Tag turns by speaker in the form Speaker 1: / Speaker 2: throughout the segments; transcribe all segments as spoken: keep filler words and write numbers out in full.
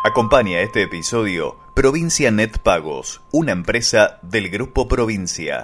Speaker 1: Acompaña este episodio Provincia Net Pagos, una empresa del Grupo Provincia.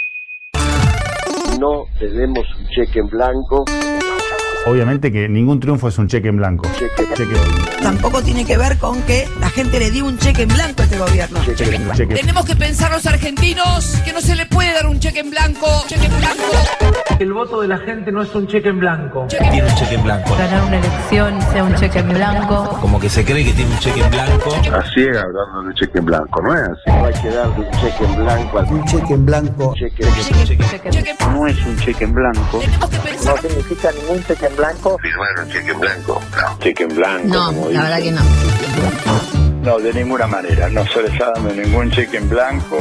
Speaker 2: No tenemos un cheque en blanco.
Speaker 3: Obviamente que ningún triunfo es un cheque en blanco.
Speaker 2: Cheque.
Speaker 3: Cheque.
Speaker 4: Tampoco tiene que ver con que la gente le dio un cheque en blanco a este gobierno.
Speaker 2: Cheque.
Speaker 3: Cheque. Cheque.
Speaker 5: Tenemos que pensar los argentinos que no se le puede dar un cheque en blanco. Cheque en blanco.
Speaker 6: El voto de la gente no es un cheque en blanco.
Speaker 5: Cheque en
Speaker 7: Tiene un cheque en blanco.
Speaker 8: Ganar una elección sea un cheque en blanco.
Speaker 7: Como que se cree que tiene un cheque en blanco.
Speaker 2: Así es hablando de cheque en blanco, ¿no es así? No hay que darle un cheque en blanco al
Speaker 9: Un cheque en blanco
Speaker 2: cheque.
Speaker 5: Cheque, cheque.
Speaker 9: no es un cheque en blanco.
Speaker 5: Tenemos que pensar.
Speaker 2: significa ningún cheque en blanco. Firmar un cheque en blanco. No, cheque en blanco.
Speaker 8: No,
Speaker 2: como
Speaker 8: la verdad
Speaker 2: dicen.
Speaker 8: que no.
Speaker 10: No, de ninguna manera, no se le está dando ningún cheque en blanco.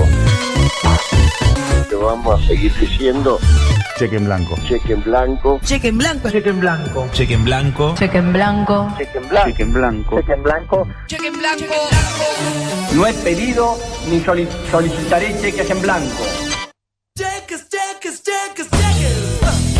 Speaker 2: Lo vamos a seguir diciendo
Speaker 3: Cheque en blanco.
Speaker 2: cheque en blanco.
Speaker 4: Cheque en blanco.
Speaker 6: Cheque en blanco.
Speaker 7: Cheque en blanco.
Speaker 8: Cheque en blanco.
Speaker 2: Cheque en blanco.
Speaker 9: Cheque en blanco.
Speaker 2: Cheque en blanco.
Speaker 5: Cheque en blanco.
Speaker 6: No he pedido ni soli- solicitaré cheques en blanco.
Speaker 5: Cheques, cheques, cheques, cheques.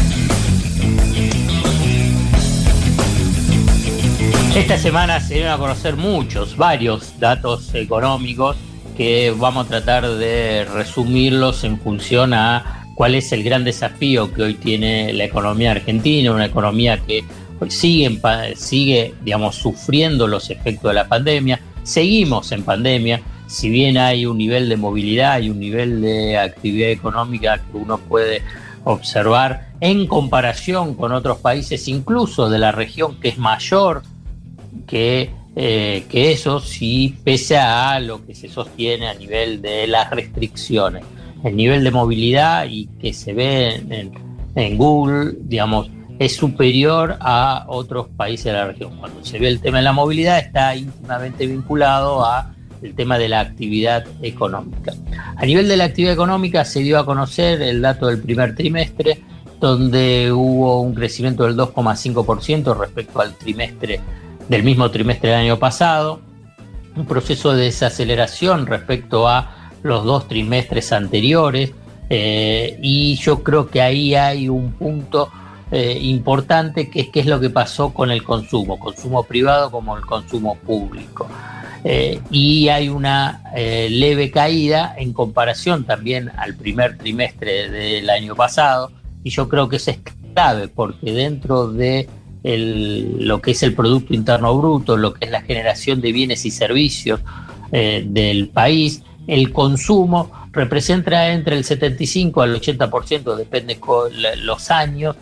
Speaker 11: Esta semana se dieron a conocer muchos, varios datos económicos que vamos a tratar de resumirlos en función a cuál es el gran desafío que hoy tiene la economía argentina, una economía que sigue, en pa- sigue, digamos, sufriendo los efectos de la pandemia. Seguimos en pandemia, si bien hay un nivel de movilidad y un nivel de actividad económica que uno puede observar en comparación con otros países, incluso de la región, que es mayor que, eh, que eso, sí, pese a lo que se sostiene a nivel de las restricciones. El nivel de movilidad y que se ve en, en Google, digamos, es superior a otros países de la región. Cuando se ve el tema de la movilidad, está íntimamente vinculado a el tema de la actividad económica. A nivel de la actividad económica se dio a conocer el dato del primer trimestre, donde hubo un crecimiento del dos coma cinco por ciento respecto al trimestre del mismo trimestre del año pasado, un proceso de desaceleración respecto a los dos trimestres anteriores, eh, y yo creo que ahí hay un punto eh, importante, que es qué es lo que pasó con el consumo, consumo privado como el consumo público. Eh, y hay una eh, leve caída en comparación también al primer trimestre del año pasado, y yo creo que eso es clave, porque dentro de el, lo que es el Producto Interno Bruto, lo que es la generación de bienes y servicios eh, del país, el consumo representa entre el setenta y cinco al ochenta por ciento, depende con los años,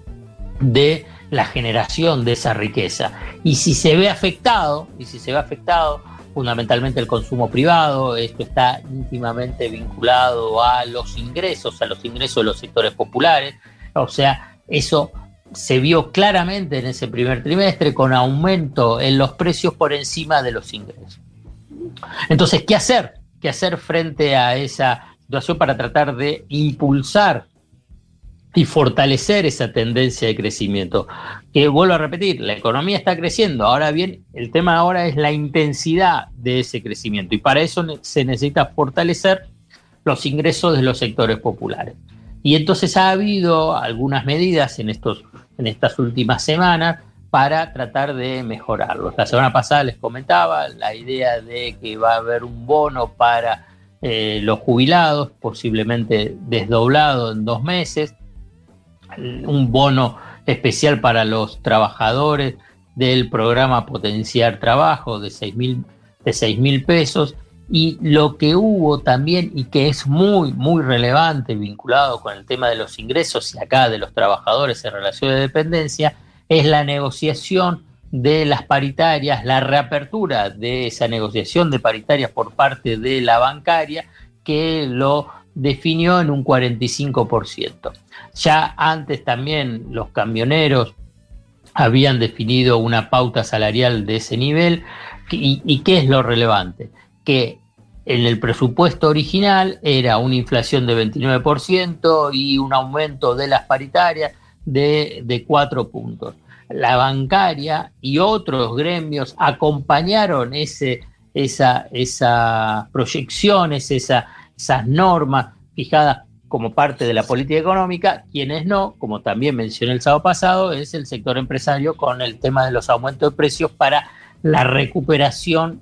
Speaker 11: de la generación de esa riqueza. Y si se ve afectado, y si se ve afectado fundamentalmente el consumo privado, esto está íntimamente vinculado a los ingresos, a los ingresos de los sectores populares, o sea, eso se vio claramente en ese primer trimestre con aumento en los precios por encima de los ingresos. Entonces, ¿qué hacer? ¿Qué hacer frente a esa situación para tratar de impulsar y fortalecer esa tendencia de crecimiento? Que vuelvo a repetir, la economía está creciendo, ahora bien, el tema ahora es la intensidad de ese crecimiento, y para eso se necesita fortalecer los ingresos de los sectores populares. Y entonces ha habido algunas medidas en, estos, en estas últimas semanas para tratar de mejorarlos. La semana pasada les comentaba la idea de que va a haber un bono para eh, los jubilados, posiblemente desdoblado en dos meses, un bono especial para los trabajadores del programa Potenciar Trabajo de seis mil pesos, y lo que hubo también, y que es muy, muy relevante vinculado con el tema de los ingresos y acá de los trabajadores en relación de dependencia, es la negociación de las paritarias, la reapertura de esa negociación de paritarias por parte de la bancaria, que lo definió en un cuarenta y cinco por ciento. Ya antes también los camioneros habían definido una pauta salarial de ese nivel, y, y ¿qué es lo relevante? Que en el presupuesto original era una inflación de veintinueve por ciento y un aumento de las paritarias de, de cuatro puntos. La bancaria y otros gremios acompañaron ese, esa, esas proyecciones, esa, esas normas fijadas como parte de la política económica. Quienes no, como también mencioné el sábado pasado, es el sector empresario con el tema de los aumentos de precios para la recuperación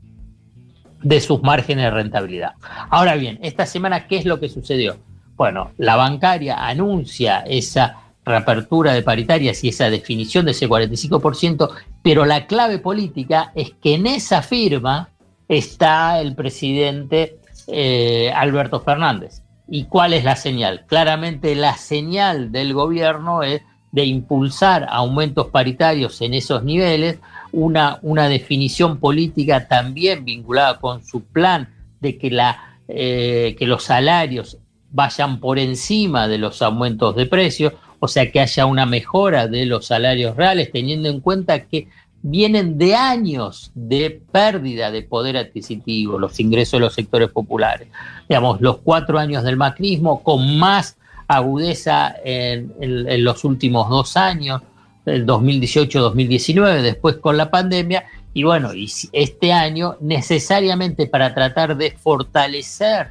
Speaker 11: de sus márgenes de rentabilidad. Ahora bien, esta semana, ¿qué es lo que sucedió? Bueno, la bancaria anuncia esa reapertura de paritarias y esa definición de ese cuarenta y cinco por ciento, pero la clave política es que en esa firma está el presidente eh, Alberto Fernández. ¿Y cuál es la señal? Claramente la señal del gobierno es de impulsar aumentos paritarios en esos niveles, una, una definición política también vinculada con su plan de que, la, eh, que los salarios vayan por encima de los aumentos de precios, o sea que haya una mejora de los salarios reales, teniendo en cuenta que vienen de años de pérdida de poder adquisitivo, los ingresos de los sectores populares. Digamos, los cuatro años del macrismo con más agudeza en, en, en los últimos dos años, el dos mil dieciocho dos mil diecinueve, después con la pandemia, y bueno, y este año necesariamente para tratar de fortalecer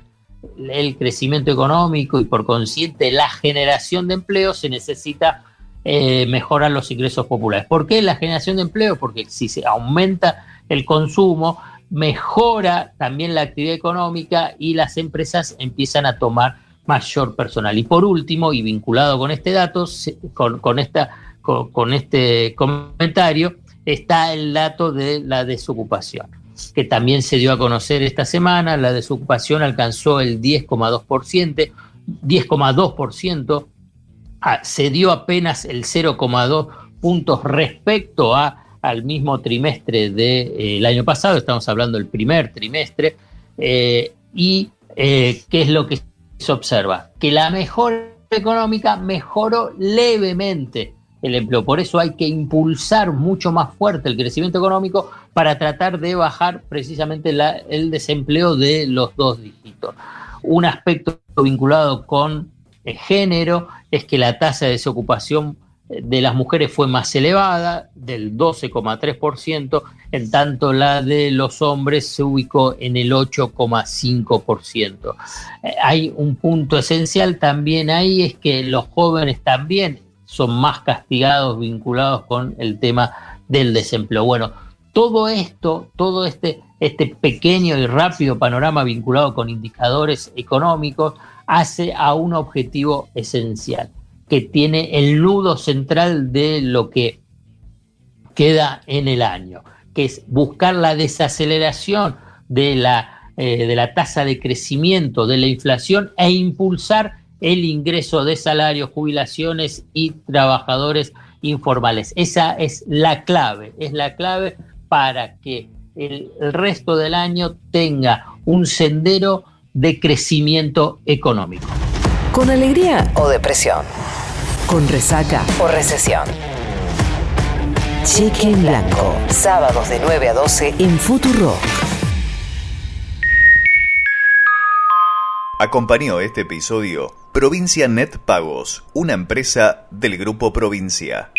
Speaker 11: el crecimiento económico y por consiguiente la generación de empleo se necesita eh, mejorar los ingresos populares. ¿Por qué la generación de empleo? Porque si se aumenta el consumo, mejora también la actividad económica y las empresas empiezan a tomar mayor personal. Y por último, y vinculado con este dato, con, con, esta, con, con este comentario, está el dato de la desocupación, que también se dio a conocer esta semana. La desocupación alcanzó el diez coma dos por ciento, diez coma dos por ciento, ah, se dio apenas el cero coma dos puntos respecto a, al mismo trimestre del eh, año pasado, estamos hablando del primer trimestre, eh, y eh, ¿qué es lo que se observa? Que la mejora económica mejoró levemente el empleo. Por eso hay que impulsar mucho más fuerte el crecimiento económico para tratar de bajar precisamente la, el desempleo de los dos dígitos. Un aspecto vinculado con el género es que la tasa de desocupación de las mujeres fue más elevada, del doce coma tres por ciento, en tanto la de los hombres se ubicó en el ocho coma cinco por ciento. Eh, hay un punto esencial también ahí, es que los jóvenes también son más castigados vinculados con el tema del desempleo. Bueno, todo esto, todo este, este pequeño y rápido panorama vinculado con indicadores económicos hace a un objetivo esencial, que tiene el nudo central de lo que queda en el año, que es buscar la desaceleración de la, eh, de la tasa de crecimiento de la inflación e impulsar el ingreso de salarios, jubilaciones y trabajadores informales. Esa es la clave, es la clave para que el, el resto del año tenga un sendero de crecimiento económico.
Speaker 12: ¿Con alegría o depresión? ¿Con resaca o recesión? Cheque en Blanco, sábados de nueve a doce en Futurock.
Speaker 1: Acompañó este episodio Provincia Net Pagos, una empresa del Grupo Provincia.